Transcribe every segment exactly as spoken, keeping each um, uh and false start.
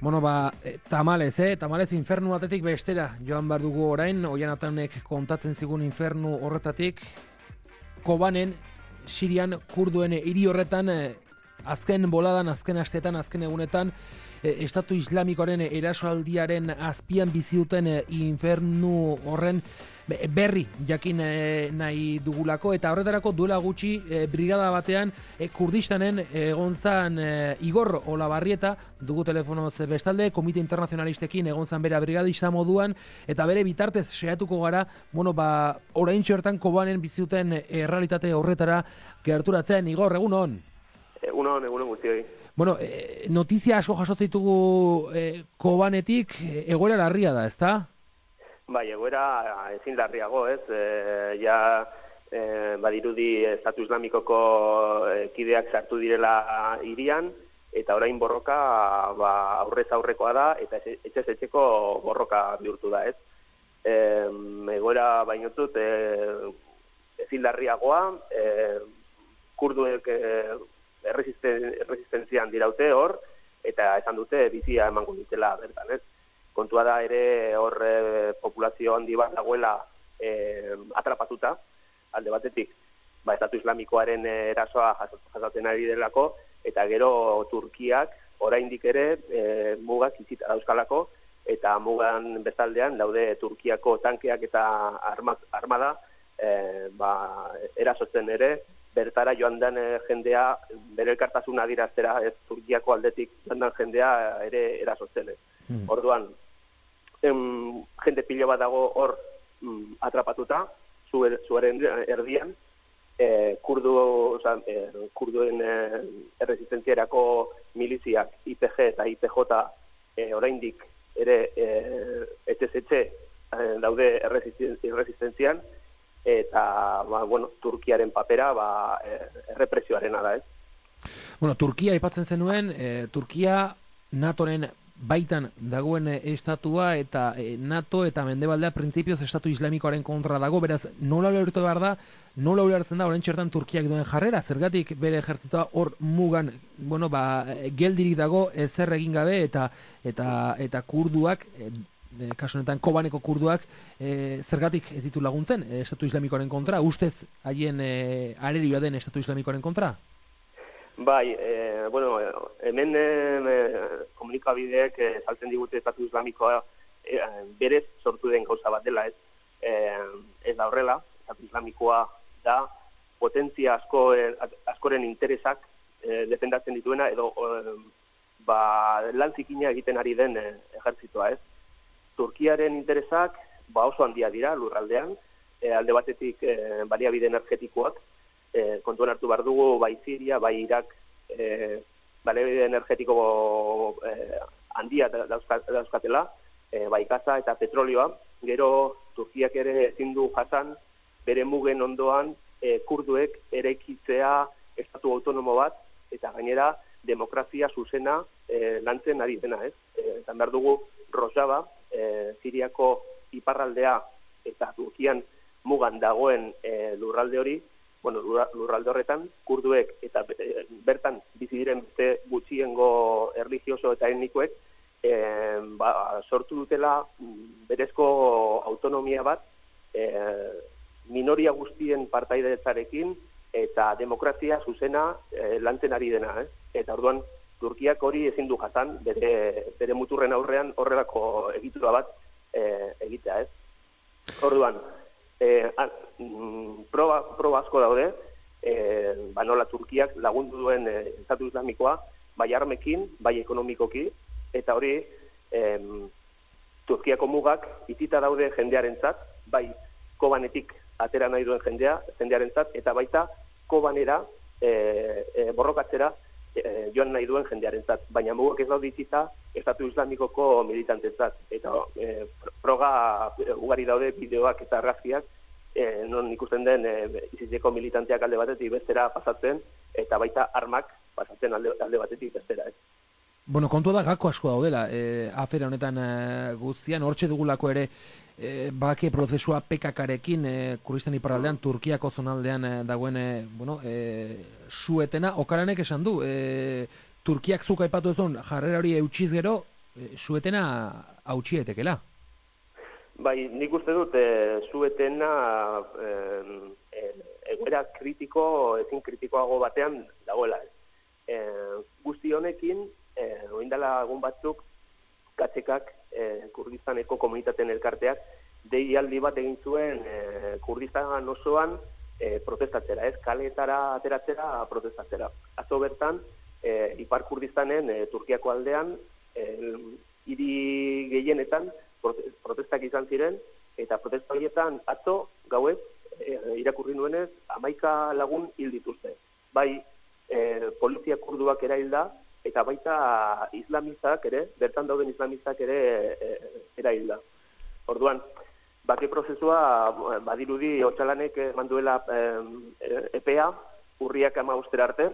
Bueno, ba, e, tamalez, eh? Tamalez infernu batetik bestera joan behar dugu orain, Oihan Ataunek kontatzen zigun infernu horretatik, Kobanen, Sirian, kurduen hiri horretan, e, azken boladan, azken asteetan, azken egunetan, e, Estatu Islamikoaren erasoaldiaren azpian bizi duten e, infernu horren berri jakin e, nahi dugulako, eta horretarako duela gutxi e, brigada batean e, Kurdistanen egon zan e, Igor Olabarrieta dugu telefonoz bestalde, Komite Internazionalistekin egon zan bera brigadista moduan, eta bere bitartez saiatuko gara, bueno, ba, oraintxo hortan Kobanen bizi duten errealitate horretara gerturatzen. Igor, egun hon? Egun hon, egun hon guztioi. Bueno, e, notizia asko jasotzen ditugu e, Kobanetik, e, egoera larria da, ezta? Bai, egoera ezin larriago, ez? E, ja, e, badirudi Estatu Islamikoko kideak sartu direla hirian, eta orain borroka ba, aurrez aurrekoa da, eta etxez etxeko borroka bihurtu da, ez? E, egoera bainotzut e, ezin larriagoa, e, kurduek e, erresisten, erresistentzian diraute hor, eta esan dute bizia emango dutela bertan, ez? Kontua da ere hor e, populazio handi bat dagoela e, atrapatuta, alde batetik, ba, Estatu Islamikoaren erasoa jasaten ari delako, eta gero Turkiak oraindik ere e, mugak itxita dauzkalako, eta mugan bestaldean daude Turkiako tankeak eta arma, armada e, ba, erasotzen ere, bertara joan den jendea, bere elkartasuna adiraztera, ez Turkiako aldetik joan den jendea ere erasotzen. Hmm. Orduan, em, jende pilo bat dago hor mm, atrapatuta, zuaren erdian, e, kurdu, oza, e, kurduen e, erresistentziarako miliziak I P G eta I P J e, oraindik ere e, etxez etxe e, daude erresistentzian, eta ba, bueno, Turkiaren papera ba, errepresioarena da, ez? Bueno, Turkia aipatzen zenuen, e, Turkia NATOren baitan dagoen estatua, eta e, NATO eta Mendebaldea printzipioz Estatu Islamikoaren kontra dago, beraz, nola ulertu behar da, nola ulertzen da, orain txertan Turkiak duen jarrera, zergatik bere ejertzitoa hor mugan, bueno, ba, geldirik dago, ezer egin gabe, eta eta eta kurduak, e, E, kasu honetan Kobaneko kurduak e, zergatik ez ditu laguntzen e, Estatu Islamikoaren kontra, ustez haien e, arerioa den Estatu Islamikoaren kontra? Bai, e, bueno, hemen e, komunikabideek e, saltzen digute Estatu Islamikoa e, berez sortu den gauza bat dela, ez, e, ez da horrela. Estatu Islamikoa da potentzia asko, askoren interesak e, defendatzen dituena, edo e, ba, lan zikina egiten ari den e, ejertzitoa, ez. Turkiaren interesak ba oso handia dira lurraldean, e, alde batetik e, baliabide energetikoak, e, kontuan hartu behar dugu, bai Siria, bai Irak, e, baliabide energetiko e, handia dauzkatela, e, bai gaza eta petrolioa, gero Turkiak ere ezin du jasan bere mugen ondoan e, kurduek eraikitzea estatu autonomo bat, eta gainera demokrazia zuzena e, lantzen ari dena, ez? E, eta behar dugu Rojava, E, Siriako iparraldea eta Turkian mugan dagoen e, lurralde hori, bueno, lurralde horretan, kurduek eta e, bertan bizi diren beste gutxiengo erlijioso eta etnikoek e, ba, sortu dutela berezko autonomia bat e, minoria guztien partaidetzarekin eta demokrazia zuzena e, lantzen ari dena, eh? Eta orduan Turkiak hori ezin du jasan, bere, bere muturren aurrean horrelako egitura bat e, egitea, ez? Orduan, e, a, mm, proba, proba asko daude, e, ba nola Turkiak lagundu duen e, Estatu Islamikoa, bai armekin, bai ekonomikoki, eta hori e, Turkiako mugak itita daude jendearentzat, bai Kobanetik atera nahi duen jendea, jendearentzat, eta baita Kobanera e, e, borrokatzera E, joan nahi duen jendearentzat, baina mugak ez daude itxita Estatu Islamikoko militantentzat, eta e, proga e, ugari daude bideoak eta argazkiak e, non ikusten den e, ISISeko militanteak alde batetik bestera pasatzen, eta baita armak pasatzen alde, alde batetik bestera, ez. Bueno, kontua da gako asko daudela, e, afera honetan e, guztian, hortxe dugulako ere e, bake prozesua P K K-rekin, e, Kurdistan iparraldean, Turkiako zonaldean e, dagoen, e, bueno, e, suetena, Okaranek esan du, e, Turkiak zuk aipatu ezun jarrera hori eutxiz gero, zuetena hautxietekela. Bai, nik uste dut e, zuetena e, e, egoera kritiko, ezin kritikoago batean dagoela. E, guzti honekin, e, oindala egun batzuk, Katxekak, e, Kurdistaneko komunitateen elkarteak, deialdi bat egin zuen e, Kurdistan osoan e, protestatzera, ez? Kaleetara ateratzera protestatzera. Atzo bertan, e, Ipar Kurdistanen, e, Turkiako aldean, e, hiri gehienetan, protestak izan ziren, eta protesta horietan atzo gauez e, irakurri nuenez hamaika lagun hil dituzte. Bai, e, polizia kurduak erailda, eta baita islamistak ere, bertan dauden islamistak ere e, erailda. Orduan, bake prozesua badirudi Otsalanek manduela e, epea, urriak hamabostera arte,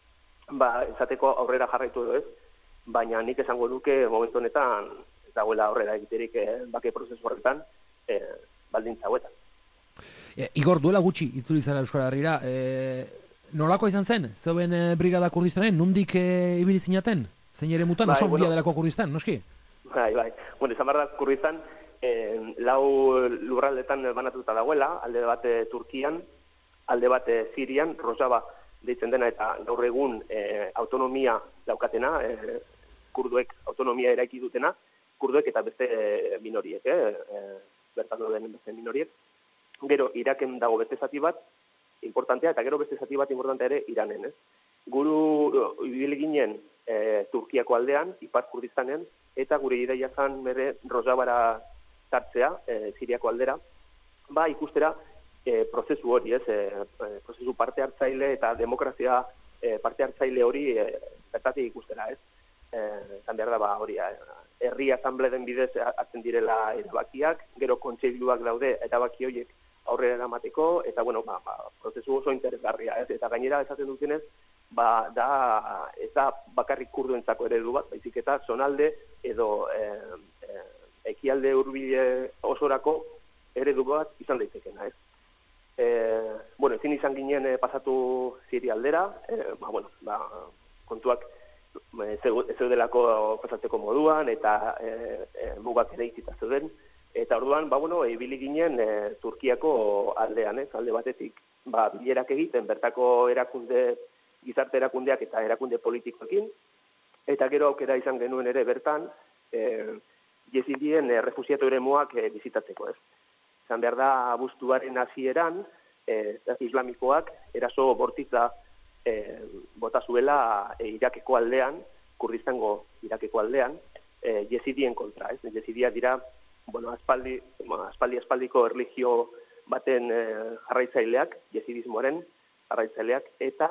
ba, esateko aurrera jarraitu edo ez, baina nik esango duke momentu honetan dagoela aurrera egiterik eh, bake prozesu horretan eh, baldintza hauetan. E, Igor, duela gutxi itzuli zara Euskal Herrira, e, nolako izan zen? Zeuen e, brigada Kurdistanen, nondik e, ibili zinaten? Zein ere mutan, bai, oso bueno, delako Kurdistan, noski? Bai, bai. Bueno, izan behar da Kurdistan, eh, lau lurraldetan banatuta dagoela, alde bate Turkian, alde bate Sirian, Rojava deitzen dena, eta gaur egun eh, autonomia daukatena, eh, kurduek autonomia eraiki dutena, kurduek eta beste minoriek, eh? e, bertan dauden beste minoriek. Gero, Iraken dago beste zati bat, importantea, eta gero beste zati bat importantea ere Iranen, ez? Guru ibili ginen e, Turkiako aldean, Ipar Kurdistanen, eta gure ideia zan mere Rojavara sartzea, e, Siriako aldera, ba ikustera e, prozesu hori, ez? E, prozesu parte hartzaile eta demokrazia e, parte hartzaile hori e, bertatik ikustera, ez? Zan behar da, ba, hori, herri asanbleden bidez hartzen direla erabakiak, gero kontseiluak daude erabaki horiek aurrera eramateko, eta, bueno, ba, ba, prozesu oso interesgarria, ez? Eta gainera esaten dutenez, ba, da, ez da bakarrik kurduentzako eredu bat, baizik eta zonalde edo e, e, ekialde hurbile osorako eredu bat izan daitekena, ez? E, bueno, ezin izan ginen e, pasatu Siria aldera, e, ba, bueno, ba, kontuak ez zeudelako pasatzeko moduan, eta e, e, mugak ere itzita zeuden, eta orduan, ba, bueno, ibili ginen e, Turkiako aldean, ez, alde batetik, ba, bilerak egiten, bertako erakunde, gizarte erakundeak eta erakunde politikoekin, eta gero aukera izan genuen ere bertan, e, jezidien e, refusiatu eremuak e, bizitatzeko, ez. Zan behar da, abuztuaren hasieran, e, islamikoak eraso bortitza E, bota zuela e, Irakeko aldean, Kurdistango Irakeko aldean, e, jezidien kontra, ez? Jezidia dira, bueno, aspaldi, bueno, aspaldi aspaldiko erlijio baten e, jarraitzaileak, jezidismoaren jarraitzaileak, eta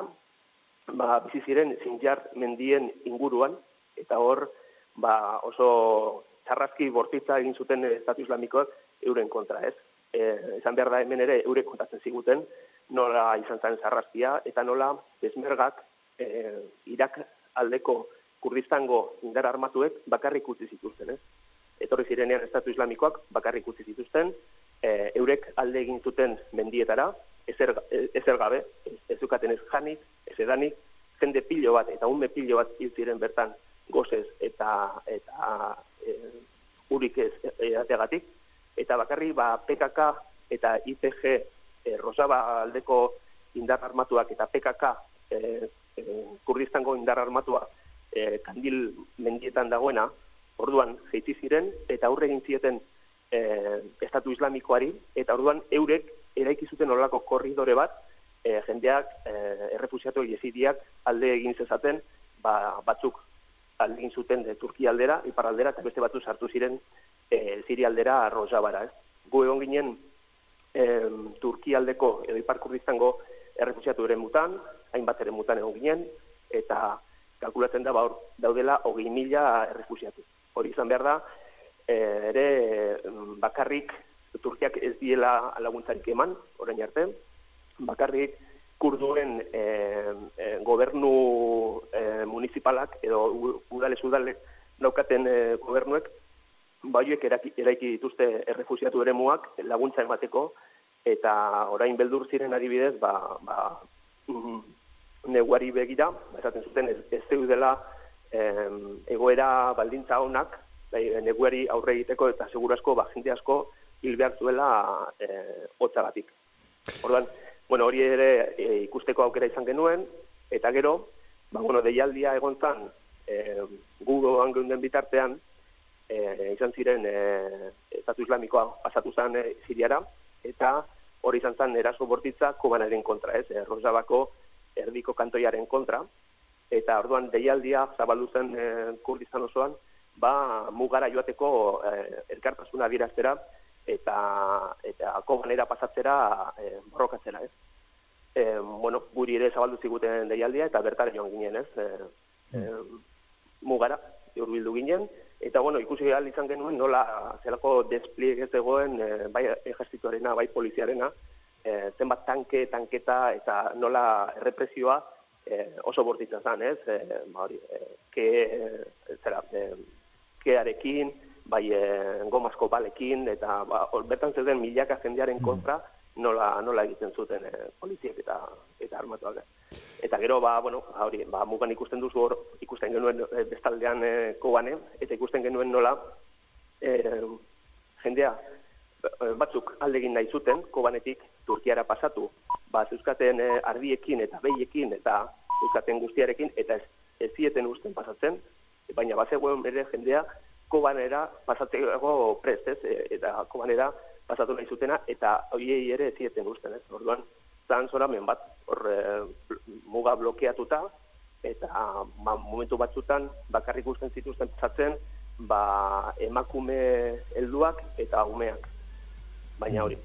ba, bizi ziren Sinjar mendien inguruan, eta hor ba, oso txarrazki bortitza egin zuten Estatu Islamikoak euren kontra, ez? E, esan behar da hemen ere eurek kontatzen ziguten, nola izan zen zarrazkia, eta nola Peshmergak e, Irak aldeko Kurdistango indar armatuek bakarrik utzi zituzten, ez? Etorri zirenean Estatu Islamikoak bakarrik utzi zituzten, e, eurek alde egin zuten mendietara, ezer, ezer gabe, ez zukaten ez janik, ez edanik, jende pilo bat eta ume pilo bat hil ziren bertan gozez eta eta e, urik ez edategatik, eta bakarri ba, P K K eta I P G E, Rojava aldeko indar armatuak eta P K K e, e, Kurdistango indar armatua e, Kandil mendietan dagoena, orduan jeitzi ziren eta aurre egin zieten e, Estatu Islamikoari, eta orduan eurek eraiki zuten horrelako korridore bat, e, jendeak e, errefusiatu jezidiak alde egin zezaten, ba, batzuk alde egin zuten de Turkia aldera, Ipar aldera, eta beste batzu sartu ziren e, Siria aldera Rojavara, ez? Gu egon ginen E, Turkia aldeko edo Ipar Kurdistango errefusiatu eren mutan, hainbat eren mutan egon ginen, eta kalkulatzen da ba, daudela hogei mila errefusiatu. Hori izan behar da, e, ere bakarrik Turkiak ez diela laguntzarik eman, orain arte, bakarrik kurduen e, e, gobernu e, municipalak edo udales udalek daukaten e, gobernuek, baiuek eraiki dituzte errefusiatu eremuak laguntza emateko, eta orain beldur ziren adibidez, ba, ba, neguari begira, esaten zuten ez, ez zeudela egoera baldintza honak, neguari aurre egiteko eta seguru asko, ba, jende asko hil behar zuela e, hotzagatik. Orduan, bueno, hori ere e, ikusteko aukera izan genuen, eta gero, ba, bueno, deialdia egon zan, e, gu geunden bitartean, e, izan ziren e, Estatu Islamikoa pasatu zen e, Siriara, eta hori izan zen eraso bortitza Kobanaren kontra, ez, e, Rojavako erdiko kantoiaren kontra, eta orduan deialdia zabaldu zen e, Kurdistan osoan, ba mugara joateko e, elkartasuna adieraztera eta eta Kobanera pasatzera e, borrokatzera, ez. E, bueno, guri ere zabaldu ziguten deialdia eta bertara joan ginen, ez. E, e, mugara hurbildu ginen eta bueno, ikusi ahal izan genuen nola zelako despliegue zegoen e, bai ejertzituarena, bai poliziarena, e, zenbat tanke, tanketa eta nola errepresioa Eh, oso bortitza zen, ez? Eh, ba hori, eh, ke, eh, zera, eh, kearekin, bai eh, gomazko balekin, eta ba, or, bertan zeuden milaka jendearen kontra nola, nola egiten zuten eh, poliziek eta eta armatuak. Eta gero, ba, bueno, hori, ba, mugan ikusten duzu hor, ikusten genuen eh, bestaldean eh, Kobane, eta ikusten genuen nola eh, jendea batzuk aldegin nahi zuten, Kobanetik Turkiara pasatu, ba, zeuzkaten eh, ardiekin eta behiekin eta zeuzkaten guztiarekin, eta ez, ez zieten usten pasatzen, baina bazegoen bere jendea Kobanera pasatzeko prest, ez, e, eta Kobanera pasatu nahi zutena, eta horiei ere ez zieten usten, ez, orduan, zan zoramen bat, hor e, muga blokeatuta, eta ba, momentu batzutan bakarrik usten zituzten pasatzen, ba, emakume helduak eta umeak. Baina hori.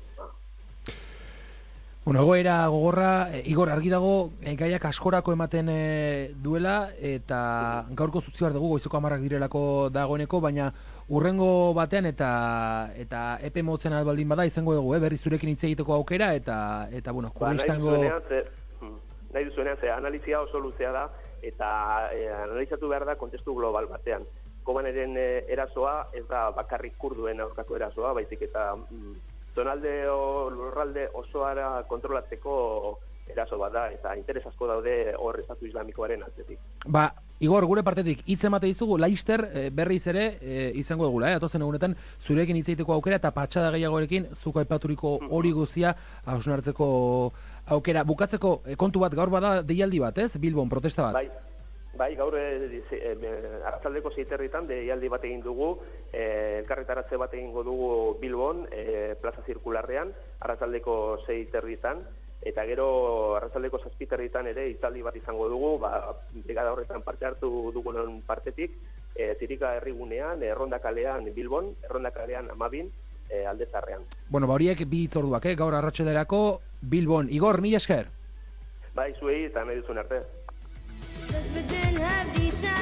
Bueno, egoera gogorra, e, Igor, argi dago, e, gaiak askorako ematen e, duela, eta gaurko zutzi behar dugu, goizeko hamarrak direlako dagoeneko, baina urrengo batean eta eta epe motzen albaldin bada izango dugu, eh? Berriz zurekin hitz egiteko aukera, eta, eta bueno, ba, kurristango... Nahi duzuenean, ze, nahi duzuenean, ze analizia oso luzea da, eta e, analizatu behar da kontestu global batean. Kobaneren e, erasoa ez da bakarrik kurduen aurkako erasoa, baizik eta mm, zonalde o lurralde osoara kontrolatzeko eraso bat da, eta interes asko daude hor Estatu Islamikoaren atzetik. Ba, Igor, gure partetik hitz emate dizugu, Laister e, berriz ere e, izango dugula, eh? Atozen egunetan zurekin hitz egiteko aukera eta patxada gehiagorekin zuko aipaturiko hori guztia hausnartzeko aukera. Bukatzeko e, kontu bat gaur bada deialdi bat, ez? Bilbon, protesta bat. Bai. Bai, gaur e, e, arratsaldeko seiterritan deialdi bat egin dugu, e, elkarretaratze bat egingo dugu Bilbon, e, plaza zirkularrean, arratsaldeko seiterritan, eta gero arratsaldeko zazpiterritan ere hitzaldi bat izango dugu, ba, brigada horretan parte hartu dugunen partetik, e, Zirika herrigunean, Erronda kalean Bilbon, Erronda kalean Amabin, e, Aldezarrean. Bueno, ba horiek bi hitzorduak, eh? Gaur arratsalderako Bilbon. Igor, mila esker. Bai, zuei eta nahi duzun arte.